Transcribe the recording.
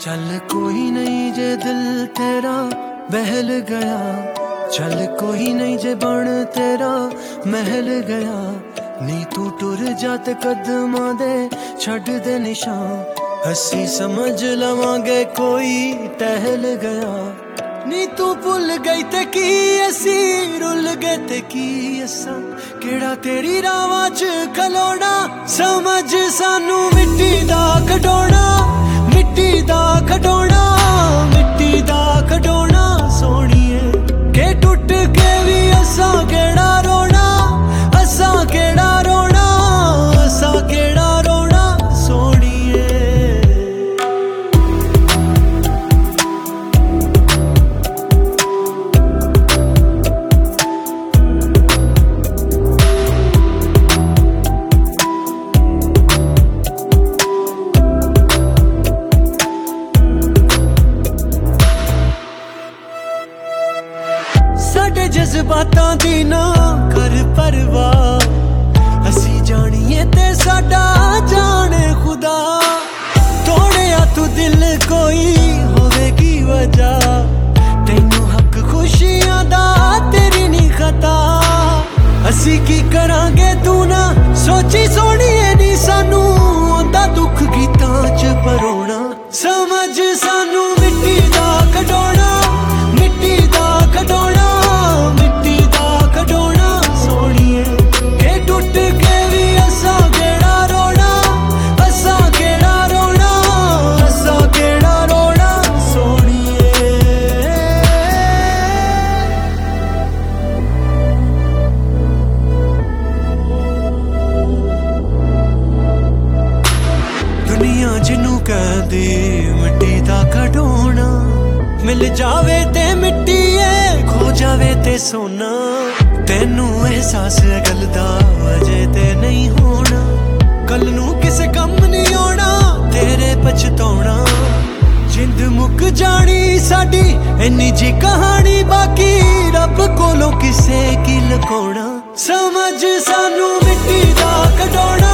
चल कोई नहीं जे दिल तेरा बहल गया, चल कोई नहीं जे बन तेरा महल गया। नी तू टुर जात कदमां दे छड़ दे निशान, हसी समझ लवांगे कोई टहल गया। नी तू भुल गई ते की असी रुल गए ते की असा, केड़ा तेरी रावां च खलोना समझ सानू मिट्टी दा खडोना, मिट्टी दा खडोना, मिट्टी दा खडोना सोनिए। के टुट के भी असा केड़ा रोना, असा केड़ा रोना, असा केड़ा रोना सोनिए। साडे जज्बातां दी ना कर परवाह, असी जानिए ते साडा जाने खुदा। तोड़िया तू दिल कोई होवेगी वजह, तैनू हक खुशियां दा तेरी नी खता। असी की करांगे तू ना सोची सोनिए, नी सानू आंदा दुख गीतां च परोना। समझ सानू मिट्टी दा खडोना, मिट्टी दा खडोना, मिट्टी दा खडोना सोनिए। के टुट के भी असा केड़ा रोना, असा केड़ा रोना, असा केड़ा रोना सोनिए। दुनिया जिन्नू कहदी मिट्टी दा खडोना, मिल जावे ते मिट्टी है खो जावे ते सोना। तेनू एहसास गल दा अजे ते नहीं होना, कल नू किसे कम नहीं होना तेरे पछतौना। जिंद मुक जानी साडी इन्नी जी कहानी, बाकी रब कोलों किसे की लकोना। समझ सानू मिट्टी दा खडोना,